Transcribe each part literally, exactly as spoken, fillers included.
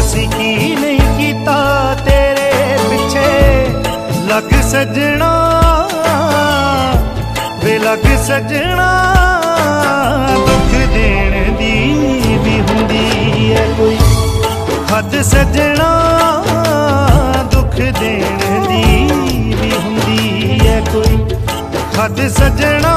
असी की नहीं कीता तेरे पिछे लग सजना वे लग सजना दुख देण दी भी हुंदी है कोई हद सजना दुख देण दी भी हुंदी है कोई हद सजना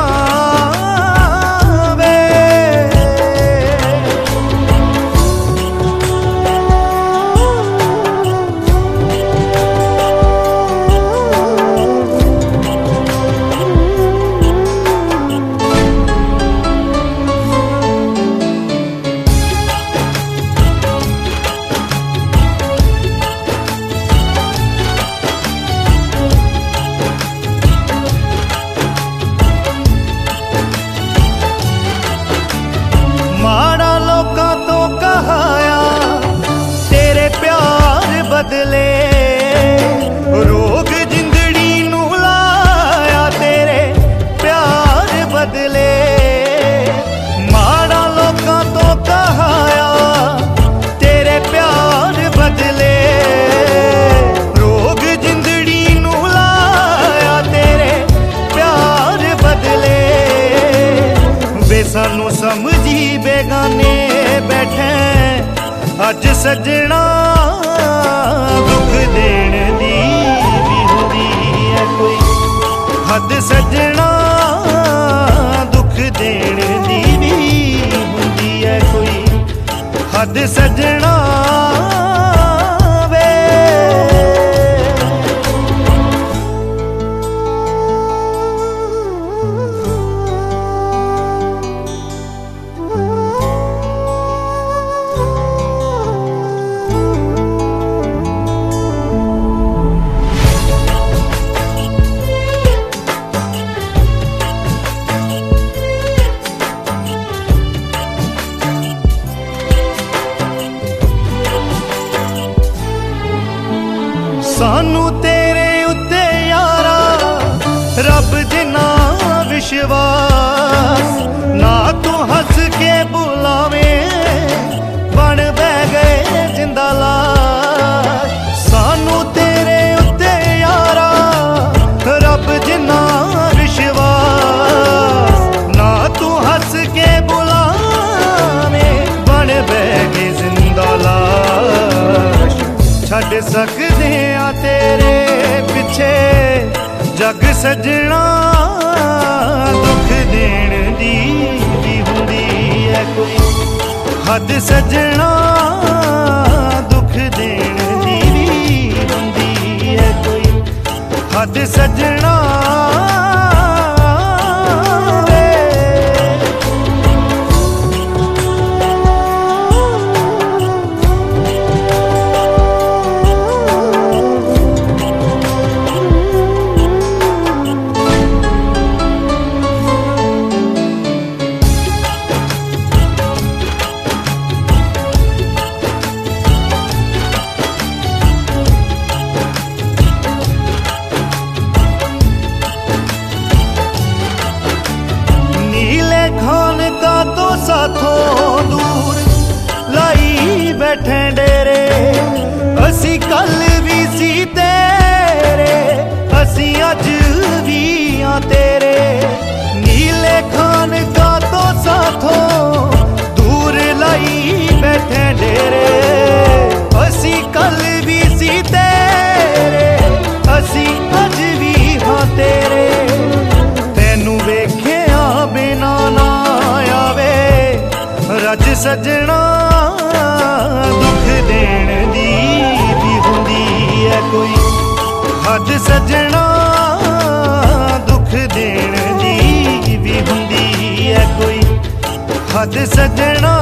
बदले रोग जिंदड़ी नू लाया तेरे प्यार बदले माड़ा लोकां तो कहाया तेरे प्यार बदले रोग जिंदड़ी नू लाया तेरे प्यार बदले वे सानू समझी बेगाने बैठे अज सजना दुख देण दी भी हुंदी है कोई हद सजना दुख देण दी भी हुंदी है कोई हद सजना सानू तेरे उत्ते यारा रब जिन्ना विश्वास ना तू हंस के बुलावे बन बह गए जिंदा लाश सानू तेरे उत्ते यारा रब जिन्ना विश्वास ना तू हंस के बुलावे बन बह गए जिंदा लाश छड़ सकदे आ तेरे पिछे जग सजना दुख देण दी भी हुंदी है कोई हद सजना दुख देण दी भी हुंदी है कोई हद सजना खान का तो साथों दूर लाई बैठे डेरे असी कल भी सी तेरे असी अज भी हाँ तेरे नीले खान का तो साथों दूर लाई बैठे डेरे असी कल भी सी तेरे असी अज भी हाँ तेरे तेनू वेख्या बिना ना आवे रज सजना दुख देण दी भी हुंदी है कोई हद सजना दुख देण दी भी हुंदी है कोई हद सजना